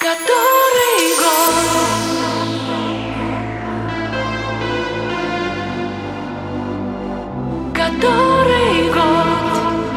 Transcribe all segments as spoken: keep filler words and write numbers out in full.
Который год? Который год?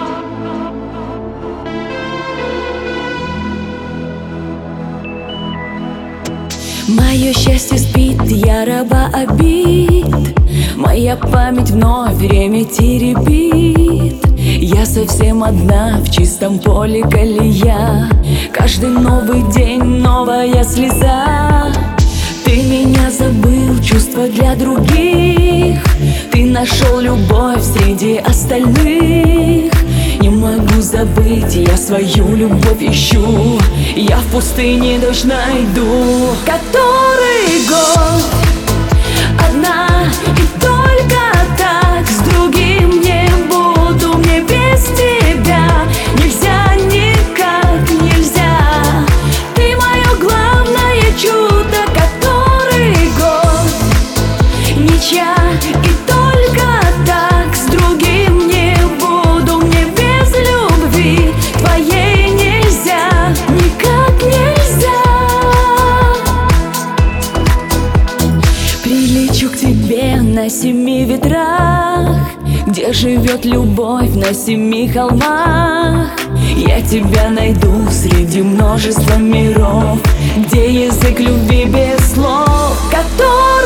Мое счастье спит, я раба обид. Моя память вновь время теребит. Я совсем одна в чистом поле колея. Каждый новый день новая слеза. Ты меня забыл, чувства для других. Ты нашел любовь среди остальных. Не могу забыть, я свою любовь ищу. Я в пустыне дождь найду. Который год? Одна и только так. С другим не буду, мне без тебя нельзя, никак нельзя. Ты мое главное чудо. Который год? Ничья и только так. С другим не буду, мне без любви твоей нельзя, никак нельзя. Прилечу к тебе на семи ветрах, где живет любовь на семи холмах. Я тебя найду среди множества миров, где язык любви без слов. Который